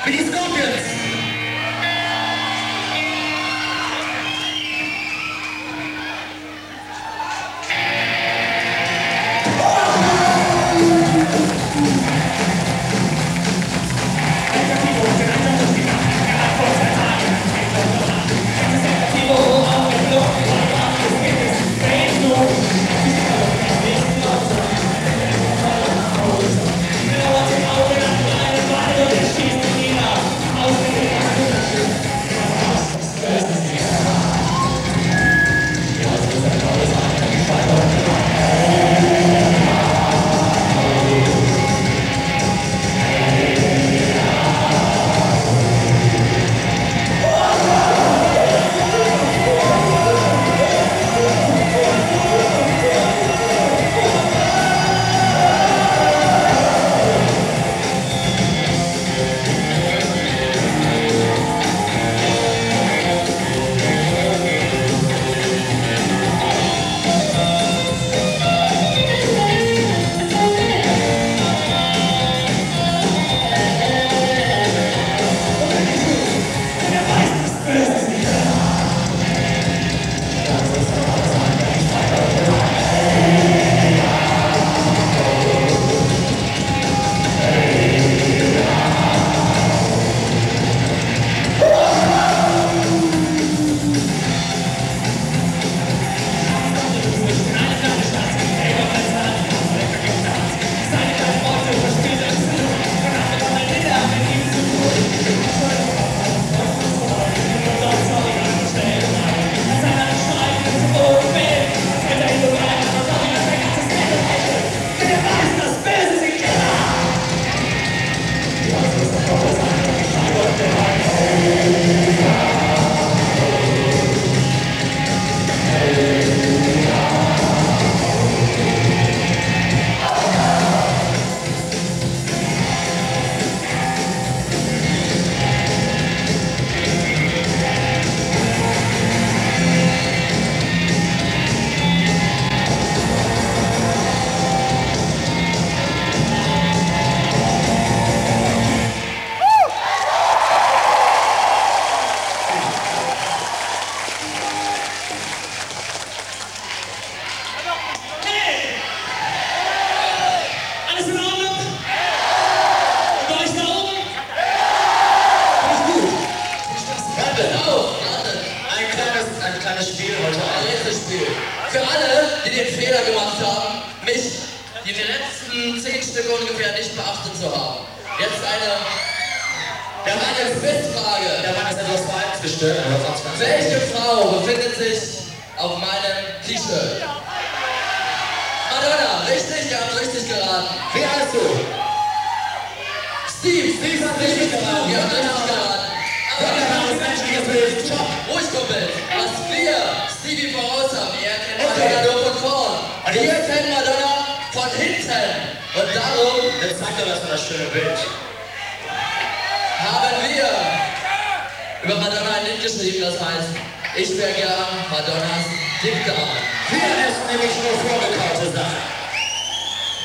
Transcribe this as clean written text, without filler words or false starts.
Wie die Scorpions. Ein kleines Spiel heute. Ein letztes Spiel. Für alle, die den Fehler gemacht haben, mich in den letzten 10 Stück ungefähr nicht beachtet zu haben. Jetzt eine Quizfrage. Der Mann ist etwas verhaltensgestört. Welche Frau befindet sich auf meinem T-Shirt? Madonna, richtig? Ihr habt richtig geraten. Wie heißt du? Steve hat richtig geraten. Ihr habt richtig geraten. Ruhig, Kumpel. Was wir, Stevie, voraus haben, ihr kennt Madonna nur von vorn. Und ihr kennt Madonna von hinten. Und darum, Jetzt zeig doch erstmal das schöne Bild. haben wir über Madonna ein Lied geschrieben, das heißt, ich wäre gern Madonnas Dickdarm. Wir essen nämlich nur vorgekaute Sachen.